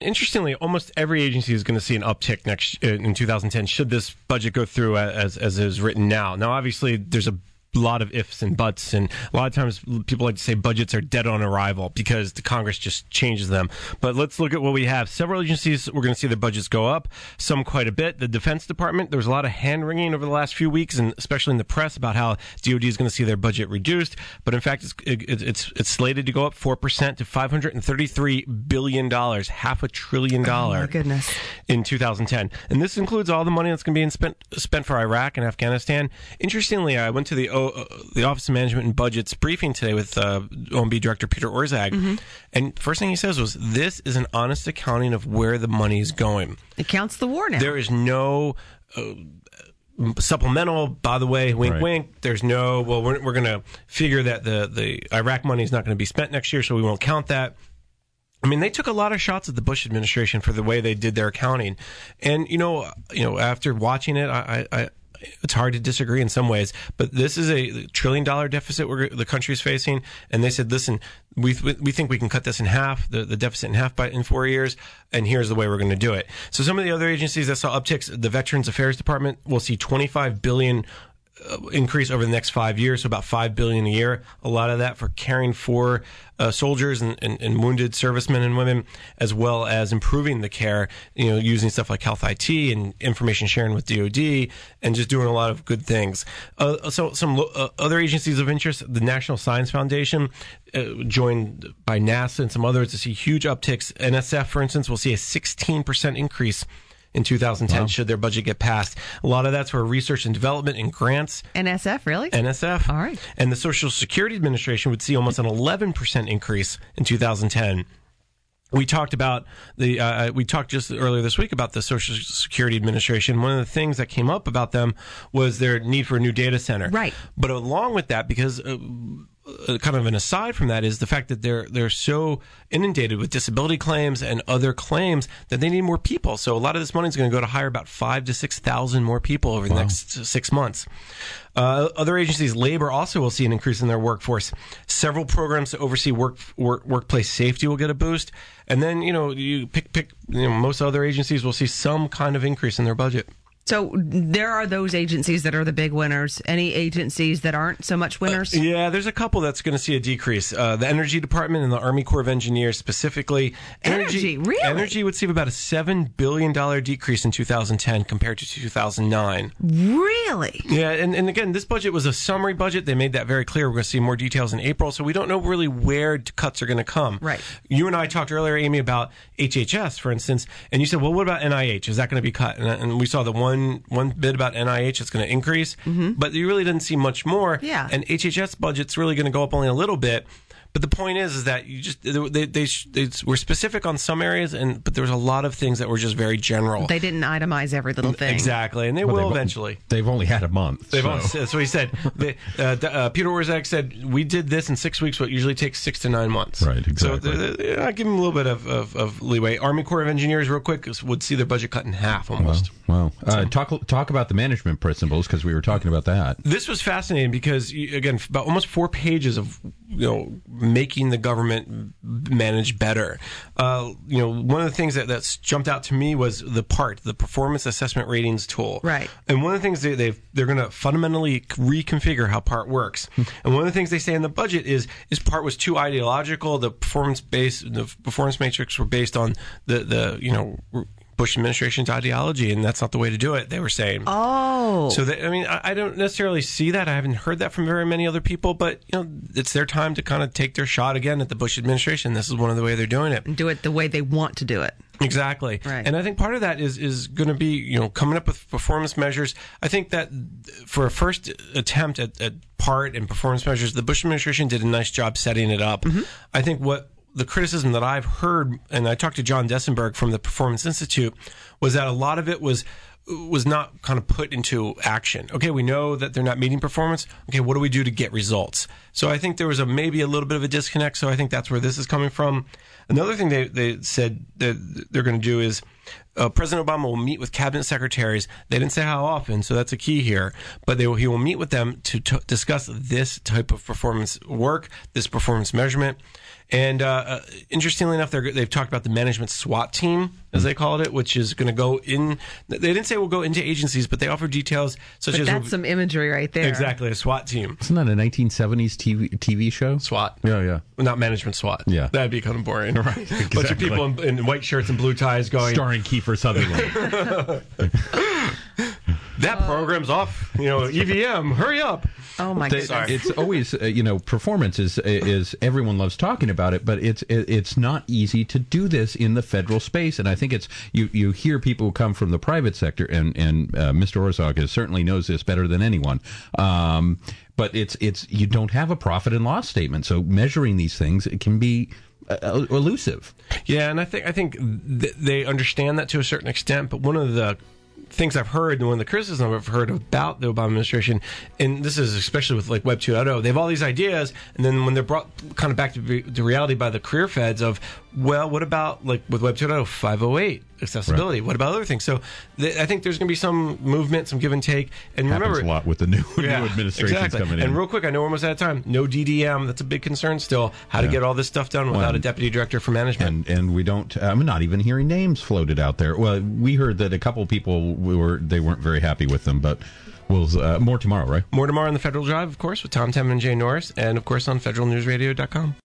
interestingly, almost every agency is going to see an uptick in 2010 should this budget go through as is written now. Now, obviously, there's a lot of ifs and buts, and a lot of times people like to say budgets are dead on arrival because the Congress just changes them. But let's look at what we have. Several agencies, we're going to see their budgets go up, some quite a bit. The Defense Department, there was a lot of hand-wringing over the last few weeks, and especially in the press, about how DoD is going to see their budget reduced. But in fact, it's slated to go up 4% to $533 billion, $500 billion. Oh, my goodness. In 2010. And this includes all the money that's going to be spent for Iraq and Afghanistan. Interestingly, I went to the Office of Management and Budget's briefing today with OMB Director Peter Orszag, and the first thing he says was, this is an honest accounting of where the money is going. It counts the war now. There is no supplemental, by the way, wink, wink. There's no, well, we're going to figure that the Iraq money is not going to be spent next year, so we won't count that. I mean, they took a lot of shots at the Bush administration for the way they did their accounting. And, after watching it, I it's hard to disagree in some ways, but this is a $1 trillion deficit the country is facing. And they said, listen, we think we can cut this in half, the deficit in half in 4 years, and here's the way we're going to do it. So some of the other agencies that saw upticks, the Veterans Affairs Department will see $25 billion increase over the next 5 years, so about $5 billion a year. A lot of that for caring for soldiers and wounded servicemen and women, as well as improving the care, using stuff like health IT and information sharing with DoD, and just doing a lot of good things. So some other agencies of interest, the National Science Foundation, joined by NASA and some others, to see huge upticks. NSF, for instance, will see a 16% increase in 2010, wow, should their budget get passed. A lot of that's for research and development and grants. NSF, really? NSF. All right. And the Social Security Administration would see almost an 11% increase in 2010. We talked about we talked just earlier this week about the Social Security Administration. One of the things that came up about them was their need for a new data center. Right. But along with that, because kind of an aside from that, is the fact that they're so inundated with disability claims and other claims that they need more people. So a lot of this money is going to go to hire about 5,000 to 6,000 more people over the next 6 months. Other agencies, labor also will see an increase in their workforce. Several programs to oversee workplace safety will get a boost. And then, you pick most other agencies will see some kind of increase in their budget. So there are those agencies that are the big winners. Any agencies that aren't so much winners? Yeah, there's a couple that's going to see a decrease. The Energy Department and the Army Corps of Engineers specifically. Energy, really? Energy would see about a $7 billion decrease in 2010 compared to 2009. Really? Yeah, and again, this budget was a summary budget. They made that very clear. We're going to see more details in April, so we don't know really where cuts are going to come. Right. You and I talked earlier, Amy, about HHS, for instance, and you said, well, what about NIH? Is that going to be cut? And we saw the one bit about NIH that's going to increase, but you really didn't see much more. Yeah. And HHS budget's really going to go up only a little bit. But the point is that you just they were specific on some areas, but there was a lot of things that were just very general. They didn't itemize every little thing. Exactly, and they will eventually. They've only had a month. So he said. Peter Orszag said, we did this in 6 weeks, what usually takes 6 to 9 months. Right, exactly. So I give them a little bit of leeway. Army Corps of Engineers, real quick, would see their budget cut in half almost. Wow. Talk about the management principles, because we were talking about that. This was fascinating because, again, about almost 4 pages of making the government manage better. One of the things that's jumped out to me was the performance assessment ratings tool. Right. And one of the things they're going to fundamentally reconfigure how PART works. And one of the things they say in the budget is PART was too ideological. The performance matrix were based on the Bush administration's ideology, and that's not the way to do it, they were saying. Oh. So, I don't necessarily see that. I haven't heard that from very many other people, but, it's their time to kind of take their shot again at the Bush administration. This is one of the way they're doing it. And do it the way they want to do it. Exactly. Right. And I think part of that is going to be, coming up with performance measures. I think that for a first attempt at PART and performance measures, the Bush administration did a nice job setting it up. I think the criticism that I've heard, and I talked to John Dessenberg from the Performance Institute, was that a lot of it was not kind of put into action. Okay, we know that they're not meeting performance. Okay, what do we do to get results? So I think there was maybe a little bit of a disconnect. So I think that's where this is coming from. Another thing they said that they're going to do is President Obama will meet with cabinet secretaries. They didn't say how often, so that's a key here. But he will meet with them to discuss this type of performance work, this performance measurement. And interestingly enough, they've talked about the management SWAT team, as they called it, which is going to go in. They didn't say we'll go into agencies, but they offer details such as that's some imagery right there. Exactly, a SWAT team. Isn't that a 1970s TV show? SWAT. Yeah. Well, not management SWAT. Yeah. That'd be kind of boring. Right. Exactly. Bunch of people in white shirts and blue ties going. Starring Kiefer Sutherland. That program's off. EVM, hurry up. Oh my goodness! It's always performance is everyone loves talking about it, but it's not easy to do this in the federal space. And I think it's you hear people who come from the private sector, and Mr. Orzog certainly knows this better than anyone. But it's you don't have a profit and loss statement, so measuring these things it can be elusive. Yeah, and I think they understand that to a certain extent. But one of the things I've heard, and one of the criticisms I've heard about the Obama administration, and this is especially with like Web 2.0, they have all these ideas, and then when they're brought kind of back to reality by the career feds of, well, what about like with Web 2.0, 508 accessibility? Right. What about other things? So I think there's going to be some movement, some give and take. And happens remember, a lot with the new administrations coming in. And real quick, I know we're almost out of time. No DDM, that's a big concern still. How to get all this stuff done without a deputy director for management. And we don't. I'm not even hearing names floated out there. Well, we heard that a couple people weren't very happy with them, but we'll more tomorrow, right? More tomorrow on the Federal Drive, of course, with Tom Temin and Jay Norris, and of course on federalnewsradio.com.